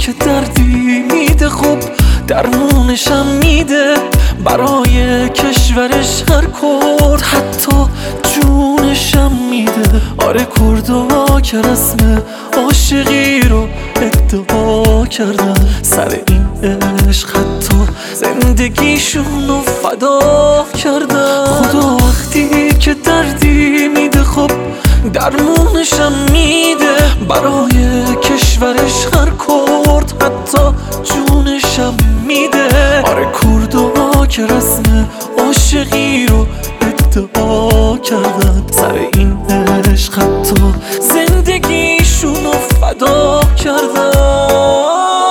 که دردی میده خوب درمونشم میده برای کشورش هر کرد حتی جونشم میده. آره کردا که رسم عاشقی رو ادعا کردن سر این عشق حتی زندگیشون رو فدا کردن. خدا وقتی که دردی میده خب درمونشم میده برای کشورش هر کرد حتی جونشم میده. آره کردا که رسم عاشقی رو ادعا کردن سر این عشق حتی زندگیشون رو فدا کردن.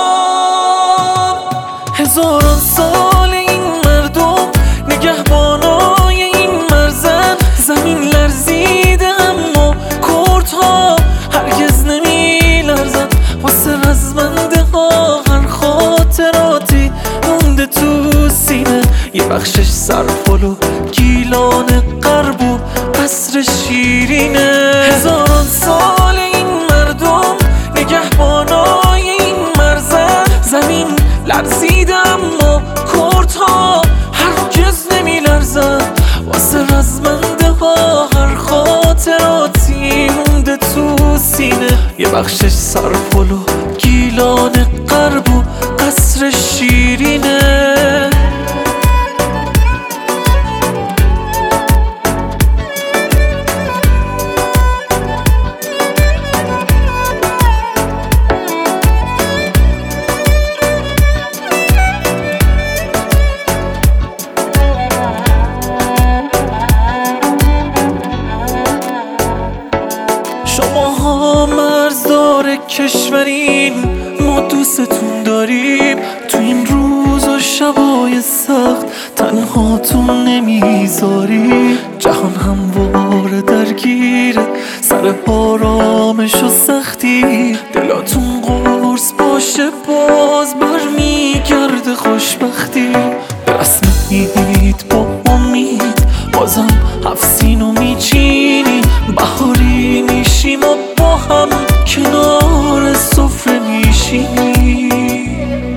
هزاران سال این مردم نگهبانای این مرزن زمین لرزیده اما کردها هرگز نمی لرزن واسه رزمنده ها هر خاطراتی مونده تو سینه یه بخشش سرپل و گیلان غرب و قصر شیرینه. هزاران سال این مردم نگهبانای این مرزن زمین لرزیده اما کردها هرگز نمی لرزن واسه رزمنده ها هر خاطراتی مونده تو سینه یه بخشش سرپل و گیلان غرب و قصر شیرینه. شماها مرزدار کشورین ما دوستتون داریم تو این روز و شبای سخت تنهاتون نمیذاریم. جهان همواره درگیره سر آرامش و سختی دلاتون قرص باشه باز برمیگرده خوشبختی. به رسم عید با امید بازم 7 سینو میچینی بهاری میشیم و با هم کنار سفره میشینی.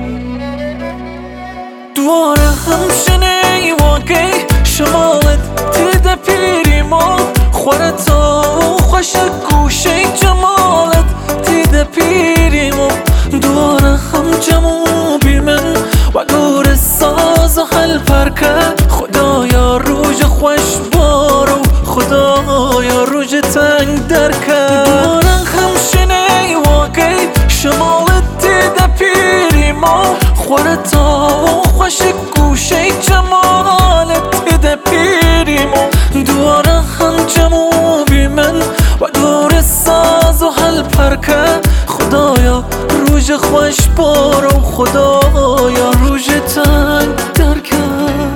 دواره همشنه واقعی شمالت تیده پیری ما خوره تا خوش گوشه جمالت تیده پیری ما. دواره هم جمو بی من و دور ساز و حل پرکه خدایا روژ خوش بارو خدایا روژ تنگ درکه. دواره همشنه واقعی شمالت تیده پیری ما خوره تا خوش گوشه جمالت تیده پیری ما. دواره هم جمو بی من و دور ساز و حل پرکه خدایا روژ خوش بارو خدایا روژ تنگ درکه.